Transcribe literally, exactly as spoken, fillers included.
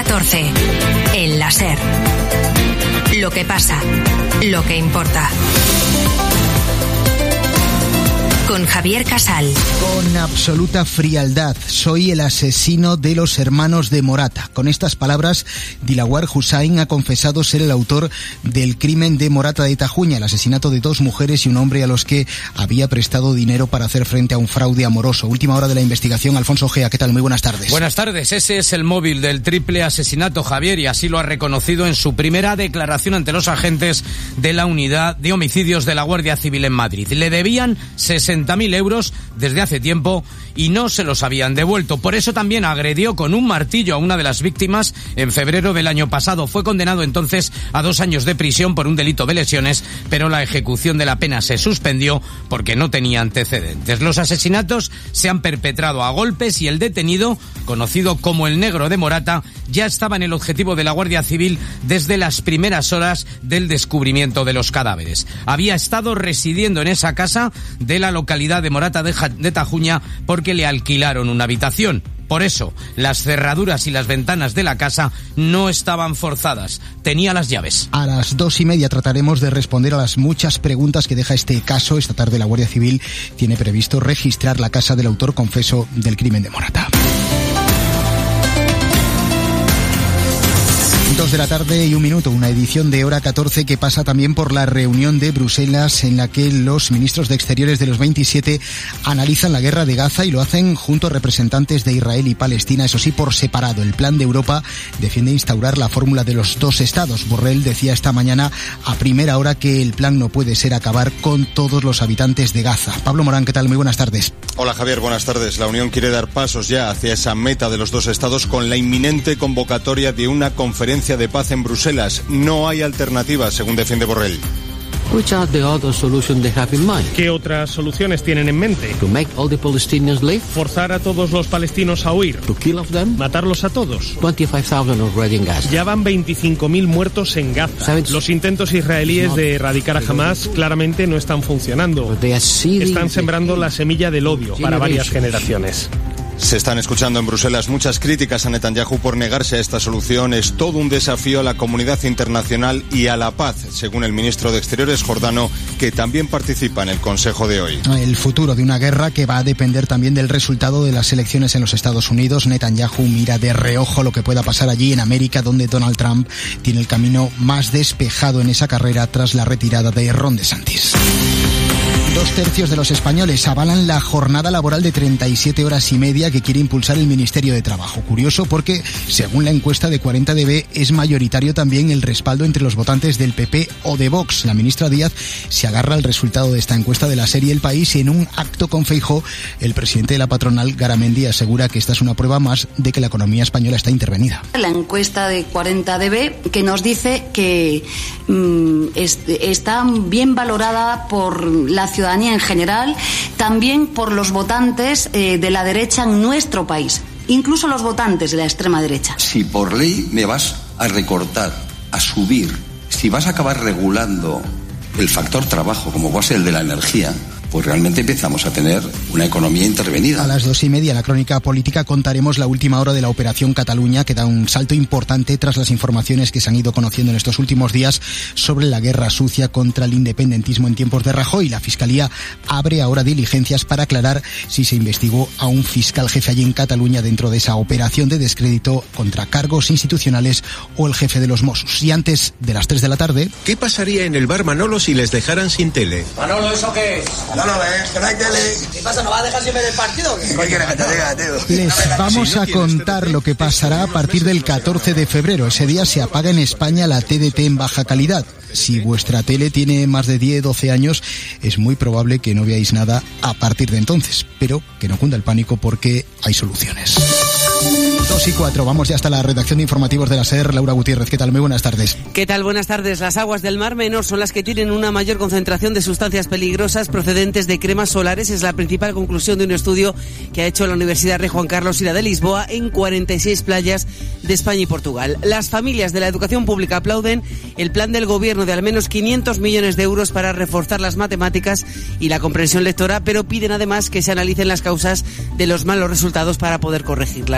catorce. El La SER. Lo que pasa, lo que importa. Con Javier Casal. Con absoluta frialdad, soy el asesino de los hermanos de Morata. Con estas palabras, Dilawar Hussain ha confesado ser el autor del crimen de Morata de Tajuña, el asesinato de dos mujeres y un hombre a los que había prestado dinero para hacer frente a un fraude amoroso. Última hora de la investigación. Alfonso Gea, ¿qué tal? Muy buenas tardes. Buenas tardes. Ese es el móvil del triple asesinato, Javier, y así lo ha reconocido en su primera declaración ante los agentes de la Unidad de Homicidios de la Guardia Civil en Madrid. Le debían sesenta mil euros desde hace tiempo y no se los habían devuelto. Por eso también agredió con un martillo a una de las víctimas en febrero del año pasado. Fue condenado entonces a dos años de prisión por un delito de lesiones, pero la ejecución de la pena se suspendió porque no tenía antecedentes. Los asesinatos se han perpetrado a golpes y el detenido, conocido como el Negro de Morata, ya estaba en el objetivo de la Guardia Civil desde las primeras horas del descubrimiento de los cadáveres. Había estado residiendo en esa casa de la localidad de Morata de, ja- de Tajuña porque le alquilaron una habitación. Por eso, las cerraduras y las ventanas de la casa no estaban forzadas. Tenía las llaves. A las dos y media trataremos de responder a las muchas preguntas que deja este caso. Esta tarde la Guardia Civil tiene previsto registrar la casa del autor confeso del crimen de Morata. Dos de la tarde y un minuto, una edición de Hora catorce que pasa también por la reunión de Bruselas en la que los ministros de Exteriores de los veintisiete analizan la guerra de Gaza y lo hacen junto a representantes de Israel y Palestina, eso sí, por separado. El plan de Europa defiende instaurar la fórmula de los dos estados. Borrell decía esta mañana a primera hora que el plan no puede ser acabar con todos los habitantes de Gaza. Pablo Morán, ¿qué tal? Muy buenas tardes. Hola Javier, buenas tardes. La Unión quiere dar pasos ya hacia esa meta de los dos estados con la inminente convocatoria de una conferencia de paz en Bruselas. No hay alternativa, según defiende Borrell. Which are the other solutions they have in mind? ¿Qué otras soluciones tienen en mente? To make all the Palestinians leave? ¿Forzar a todos los palestinos a huir? To kill of them? ¿Matarlos a todos? twenty-five thousand already in Gaza. Ya van veinticinco mil muertos en Gaza. Los intentos israelíes de erradicar a Hamas claramente no están funcionando. Están sembrando la semilla del odio para varias generaciones. Se están escuchando en Bruselas muchas críticas a Netanyahu por negarse a esta solución. Es todo un desafío a la comunidad internacional y a la paz, según el ministro de Exteriores jordano, que también participa en el Consejo de hoy. El futuro de una guerra que va a depender también del resultado de las elecciones en los Estados Unidos. Netanyahu mira de reojo lo que pueda pasar allí en América, donde Donald Trump tiene el camino más despejado en esa carrera tras la retirada de Ron DeSantis. Dos tercios de los españoles avalan la jornada laboral de treinta y siete horas y media que quiere impulsar el Ministerio de Trabajo. Curioso porque, según la encuesta de cuarenta D B, es mayoritario también el respaldo entre los votantes del P P o de Vox. La ministra Díaz se agarra al resultado de esta encuesta de la serie El País y en un acto con Feijóo, el presidente de la patronal, Garamendi, asegura que esta es una prueba más de que la economía española está intervenida. La encuesta de cuarenta D B que nos dice que mmm, es, está bien valorada por la ciudadanía en general, también por los votantes eh, de la derecha en nuestro país, incluso los votantes de la extrema derecha. Si por ley me vas a recortar, a subir, si vas a acabar regulando el factor trabajo, como va a ser el de la energía, pues realmente empezamos a tener una economía intervenida. A las dos y media, en la crónica política, contaremos la última hora de la Operación Cataluña, que da un salto importante tras las informaciones que se han ido conociendo en estos últimos días sobre la guerra sucia contra el independentismo en tiempos de Rajoy. La Fiscalía abre ahora diligencias para aclarar si se investigó a un fiscal jefe allí en Cataluña dentro de esa operación de descrédito contra cargos institucionales o el jefe de los Mossos. Y antes de las tres de la tarde... ¿Qué pasaría en el bar Manolo si les dejaran sin tele? Manolo, ¿eso qué es? No lo ves, que no hay tele. ¿Qué pasa? ¿No vas a dejar siempre del partido? ¿Qué quieres que te diga, tío? Les vamos a contar lo que pasará a partir del catorce de febrero. Ese día se apaga en España la T D T en baja calidad. Si vuestra tele tiene más de diez, doce años, es muy probable que no veáis nada a partir de entonces. Pero que no cunda el pánico porque hay soluciones. Dos y cuatro, vamos ya hasta la redacción de informativos de la SER. Laura Gutiérrez, ¿qué tal? Muy buenas tardes. ¿Qué tal? Buenas tardes. Las aguas del Mar Menor son las que tienen una mayor concentración de sustancias peligrosas procedentes de cremas solares. Es la principal conclusión de un estudio que ha hecho la Universidad Rey Juan Carlos y la de Lisboa en cuarenta y seis playas de España y Portugal. Las familias de la educación pública aplauden el plan del gobierno de al menos quinientos millones de euros para reforzar las matemáticas y la comprensión lectora, pero piden además que se analicen las causas de los malos resultados para poder corregirlas.